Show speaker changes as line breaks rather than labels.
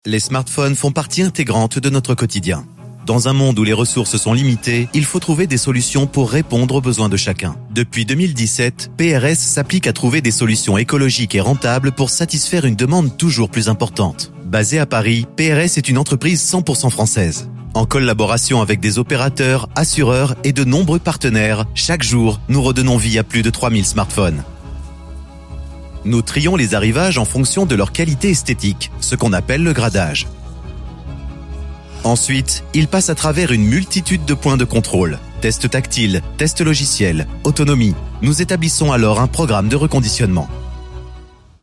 Les smartphones font partie intégrante de notre quotidien. Dans un monde où les ressources sont limitées, il faut trouver des solutions pour répondre aux besoins de chacun. Depuis 2017, PRS s'applique à trouver des solutions écologiques et rentables pour satisfaire une demande toujours plus importante. Basée à Paris, PRS est une entreprise 100% française. En collaboration avec des opérateurs, assureurs et de nombreux partenaires, chaque jour, nous redonnons vie à plus de 3000 smartphones. Nous trions les arrivages en fonction de leur qualité esthétique, ce qu'on appelle le gradage. Ensuite, ils passent à travers une multitude de points de contrôle. Tests tactiles, tests logiciels, autonomie. Nous établissons alors un programme de reconditionnement.